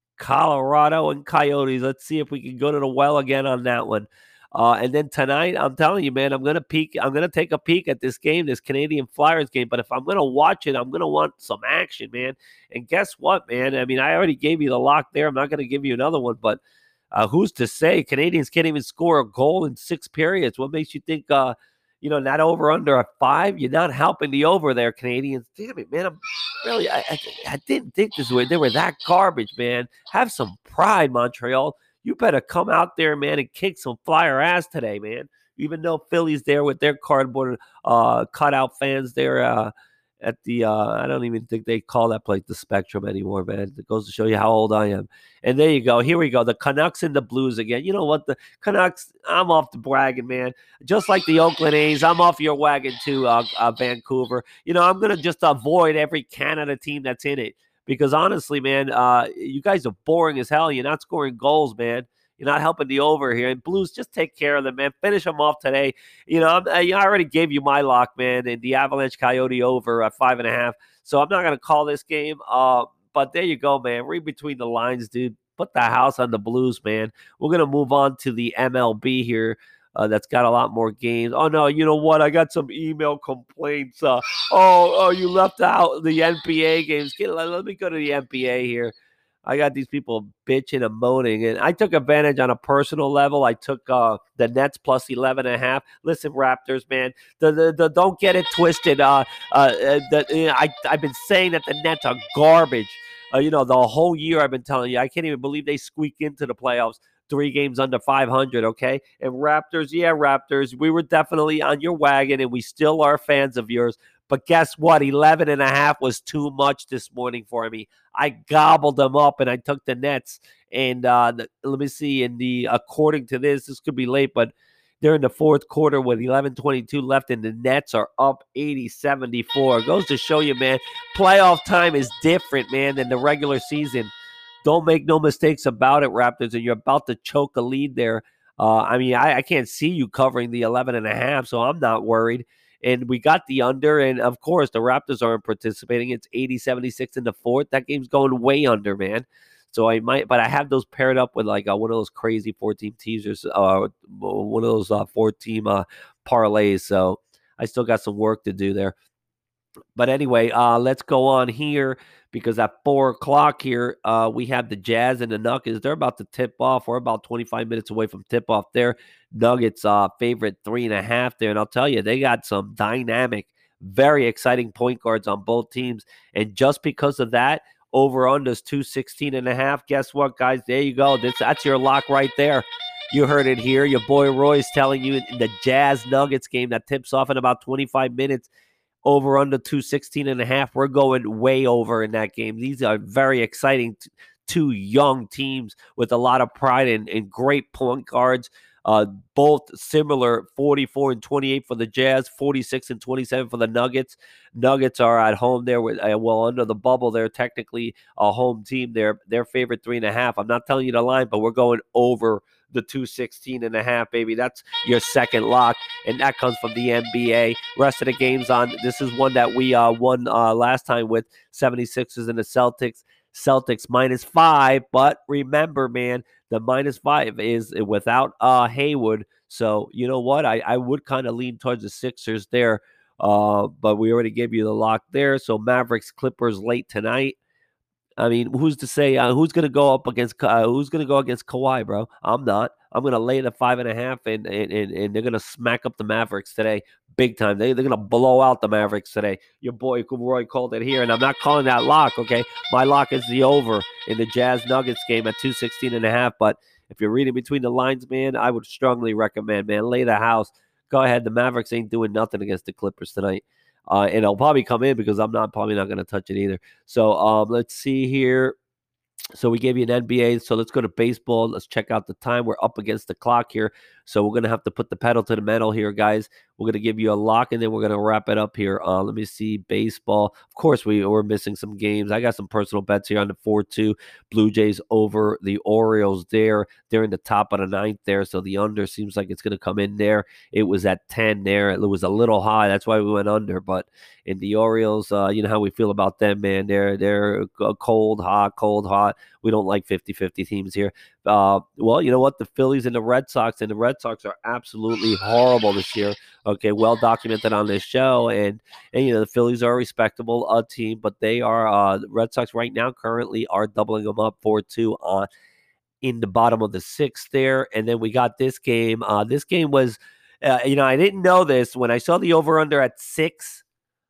Colorado and Coyotes. Let's see if we can go to the well again on that one. Uh, and then tonight, I'm telling you, man, I'm gonna peek. I'm gonna take a peek at this game, this Canadian Flyers game. But if I'm gonna watch it, I'm gonna want some action, man. And guess what, man? I mean, I already gave you the lock there. I'm not gonna give you another one, but uh, who's to say Canadians can't even score a goal in six periods? What makes you think, uh, you know, not over under a five? You're not helping the over there, Canadians. Damn it, man. I'm really, I, I, I didn't think this way. They were that garbage, man. Have some pride, Montreal. You better come out there, man, and kick some Flyer ass today, man. Even though Philly's there with their cardboard uh, cutout fans there uh, at the, uh, I don't even think they call that place the Spectrum anymore, man. It goes to show you how old I am. And there you go. Here we go. The Canucks and the Blues again. You know what? The Canucks, I'm off the bragging, man. Just like the Oakland A's, I'm off your wagon too, uh, uh, Vancouver. You know, I'm going to just avoid every Canada team that's in it. Because honestly, man, uh, you guys are boring as hell. You're not scoring goals, man. You're not helping the over here. And Blues, just take care of them, man. Finish them off today. You know, I'm, I already gave you my lock, man, and the Avalanche Coyote over at five and a half. So I'm not going to call this game. Uh, but there you go, man. Read between the lines, dude. Put the house on the Blues, man. We're going to move on to the M L B here. Uh, that's got a lot more games. Oh, no, you know what? I got some email complaints. Uh, oh, oh, you left out the N B A games. Get, let, let me go to the N B A here. I got these people bitching and moaning, and I took advantage on a personal level. I took uh, the Nets plus eleven and a half. Listen, Raptors, man, the, the, the don't get it twisted. Uh, uh, the, you know, I, I've been saying that the Nets are garbage. Uh, you know, the whole year I've been telling you. I can't even believe they squeak into the playoffs. Three games under five hundred, okay? And Raptors, yeah, Raptors, we were definitely on your wagon, and we still are fans of yours. But guess what? eleven and a half was too much this morning for me. I gobbled them up, and I took the Nets. And uh, the, let me see, in the according to this, this could be late, but they're in the fourth quarter with eleven twenty-two left, and the Nets are up eighty seventy-four. It goes to show you, man, playoff time is different, man, than the regular season. Don't make no mistakes about it, Raptors, and you're about to choke a lead there. Uh, I mean, I, I can't see you covering the eleven and a half, so I'm not worried. And we got the under, and of course, the Raptors aren't participating. It's eighty seventy-six in the fourth. That game's going way under, man. So I might, but I have those paired up with like uh, one of those crazy four-team teasers, uh, one of those uh, four-team uh, parlays. So I still got some work to do there. But anyway, uh, let's go on here because at four o'clock here, uh, we have the Jazz and the Nuggets. They're about to tip off. We're about twenty-five minutes away from tip off there. Nuggets uh, favorite three and a half there. And I'll tell you, they got some dynamic, very exciting point guards on both teams. And just because of that, over unders two sixteen and a half. Guess what, guys? There you go. This, that's your lock right there. You heard it here. Your boy Roy is telling you in the Jazz Nuggets game that tips off in about twenty-five minutes. Over under two sixteen and a half. We're going way over in that game. These are very exciting t- two young teams with a lot of pride and, and great point guards. Uh, both similar, forty-four and twenty-eight for the Jazz, forty-six and twenty-seven for the Nuggets. Nuggets are at home there with uh, well under the bubble. They're technically a home team. They're their favorite three and a half. I'm not telling you the line, but we're going over the two sixteen and a half, baby. That's your second lock, and that comes from the N B A. Rest of the games on, this is one that we uh, won uh, last time with seventy-sixers and the Celtics. Celtics minus five. But remember, man, the minus five is without uh, Haywood. So, you know what? I, I would kind of lean towards the Sixers there. Uh, but we already gave you the lock there. So Mavericks Clippers late tonight. I mean, who's to say uh, who's going to go up against uh, who's going to go against Kawhi, bro? I'm not. I'm going to lay the five and a half, and and and, and they're going to smack up the Mavericks today, big time. They they're going to blow out the Mavericks today. Your boy Roy called it here, and I'm not calling that lock. Okay, my lock is the over in the Jazz Nuggets game at two sixteen and a half. But if you're reading between the lines, man, I would strongly recommend, man, lay the house. Go ahead. The Mavericks ain't doing nothing against the Clippers tonight. Uh, and I'll probably come in because I'm not probably not going to touch it either. So um, let's see here. So we gave you an N B A. So let's go to baseball. Let's check out the time. We're up against the clock here. So we're going to have to put the pedal to the metal here, guys. We're going to give you a lock, and then we're going to wrap it up here. Uh, let me see. Baseball. Of course, we, we're missing some games. I got some personal bets here on the four two. Blue Jays over the Orioles there. They're in the top of the ninth there. So the under seems like it's going to come in there. It was at ten there. It was a little high. That's why we went under. But in the Orioles, uh, you know how we feel about them, man. They're, they're cold, hot, cold, hot. We don't like fifty-fifty teams here. Uh, well, you know what? The Phillies and the Red Sox, and the Red Sox are absolutely horrible this year. Okay, well documented on this show. And, and you know, the Phillies are a respectable uh, team, but they are, uh, the Red Sox right now currently are doubling them up four two on in the bottom of the sixth there. And then we got this game. Uh, this game was, uh, you know, I didn't know this. When I saw the over-under at six,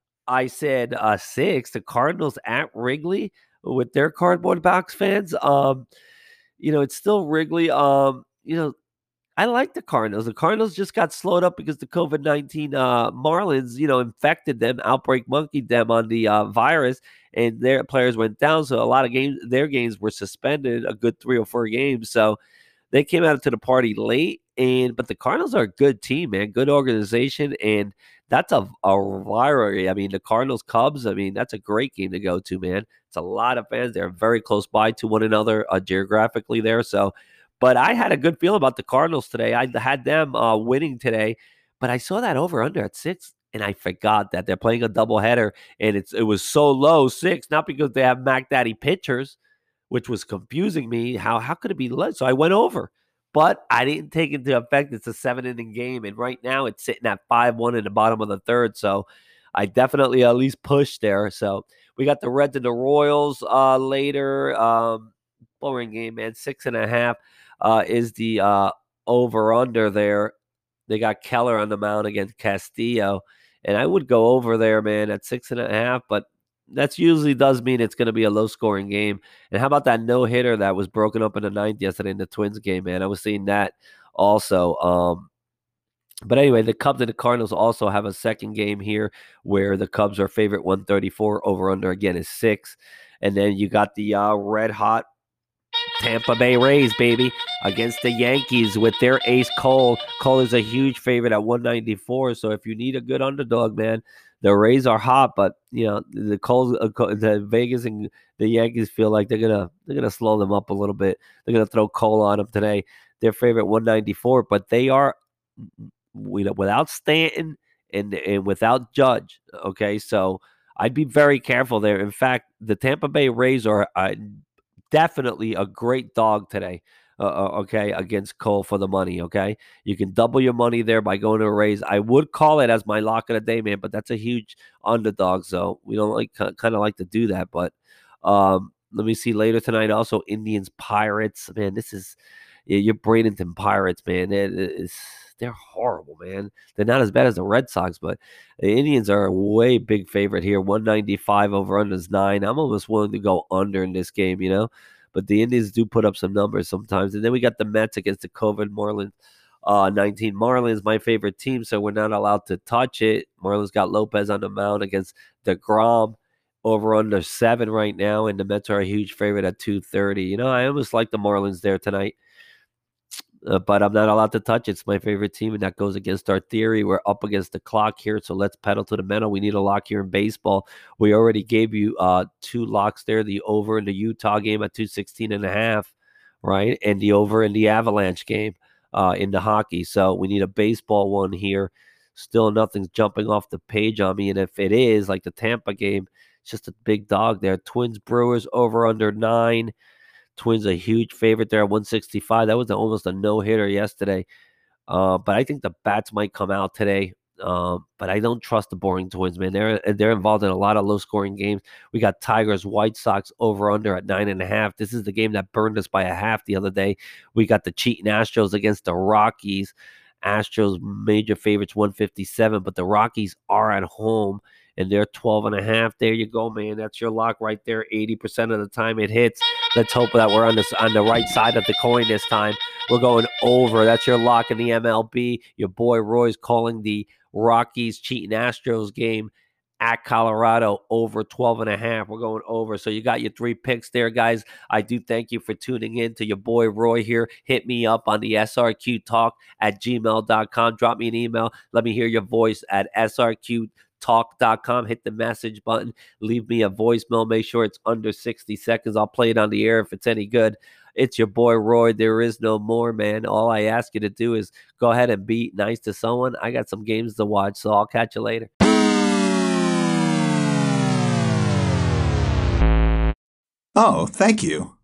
I said, uh, six, the Cardinals at Wrigley with their cardboard box fans. Um, you know, it's still Wrigley. Um, you know, I like the Cardinals. The Cardinals just got slowed up because the COVID nineteen uh, Marlins, you know, infected them, outbreak monkeyed them on the uh, virus, and their players went down. So a lot of games, their games were suspended, a good three or four games. So they came out to the party late. And but the Cardinals are a good team, man, good organization, and that's a, a rivalry. I mean, the Cardinals Cubs. I mean, that's a great game to go to, man. It's a lot of fans. They're very close by to one another uh, geographically there. So. But I had a good feeling about the Cardinals today. I had them uh, winning today, but I saw that over under at six, and I forgot that they're playing a doubleheader, and it's it was so low six, not because they have Mac Daddy pitchers, which was confusing me. How how could it be low? So I went over, but I didn't take into effect it's a seven inning game, and right now it's sitting at five one in the bottom of the third. So I definitely at least pushed there. So we got the Reds and the Royals uh, later. Um, boring game, man. Six and a half. Uh, is the uh, over-under there. They got Keller on the mound against Castillo. And I would go over there, man, at six and a half. But that usually does mean it's going to be a low-scoring game. And how about that no-hitter that was broken up in the ninth yesterday in the Twins game, man? I was seeing that also. Um, but anyway, the Cubs and the Cardinals also have a second game here where the Cubs are favorite one thirty-four. Over-under, again, is six. And then you got the uh, red-hot Tampa Bay Rays, baby, against the Yankees with their ace Cole. Cole is a huge favorite at one ninety-four. So if you need a good underdog, man, the Rays are hot, but you know the Coles, uh, the Vegas and the Yankees feel like they're gonna they're gonna slow them up a little bit. They're gonna throw Cole on them today. Their favorite one ninety-four, but they are, you know, without Stanton and and without Judge. Okay, so I'd be very careful there. In fact, the Tampa Bay Rays are. Uh, Definitely a great dog today, uh, okay, against Cole for the money, okay? You can double your money there by going to a Rays. I would call it as my lock of the day, man, but that's a huge underdog, so we don't like kind of like to do that. But um, let me see later tonight also, Indians, Pirates. Man, this is yeah, your Bradenton Pirates, man. It, it's, they're horrible, man. They're not as bad as the Red Sox, but the Indians are a way big favorite here. one ninety-five over under is nine. I'm almost willing to go under in this game, you know. But the Indians do put up some numbers sometimes. And then we got the Mets against the COVID Marlins. Uh, nineteen Marlins, my favorite team, so we're not allowed to touch it. Marlins got Lopez on the mound against DeGrom. Over under seven right now, and the Mets are a huge favorite at two thirty. You know, I almost like the Marlins there tonight. Uh, but I'm not allowed to touch it. It's my favorite team, and that goes against our theory. We're up against the clock here, so let's pedal to the metal. We need a lock here in baseball. We already gave you uh, two locks there, the over in the Utah game at two sixteen and a half, right? And the over in the Avalanche game uh, in the hockey. So we need a baseball one here. Still nothing's jumping off the page on me, and if it is, like the Tampa game, It's just a big dog there. Twins Brewers over under nine. Twins a huge favorite there at one sixty-five. That was almost a no-hitter yesterday. Uh, but I think the bats might come out today. Um, but I don't trust the boring Twins, man. They're they're involved in a lot of low-scoring games. We got Tigers, White Sox over under at nine and a half. This is the game that burned us by a half the other day. We got the cheating Astros against the Rockies. Astros major favorites one fifty-seven, but the Rockies are at home and they're twelve and a half. There you go, man. That's your lock right there. eighty percent of the time it hits. Let's hope that we're on this on the right side of the coin this time. We're going over. That's your lock in the M L B. Your boy Roy's calling the Rockies cheating Astros game at Colorado over twelve and a half. We're going over. So you got your three picks there, guys. I do thank you for tuning in to your boy Roy here. Hit me up on the S R Q talk at gmail dot com. Drop me an email. Let me hear your voice at S R Q talk dot com. Hit the message button. Leave me a voicemail. Make sure it's under sixty seconds. I'll play it on the air if it's any good. It's your boy Roy. There is no more, man. All I ask you to do is go ahead and be nice to someone. I got some games to watch, so I'll catch you later. Oh, thank you.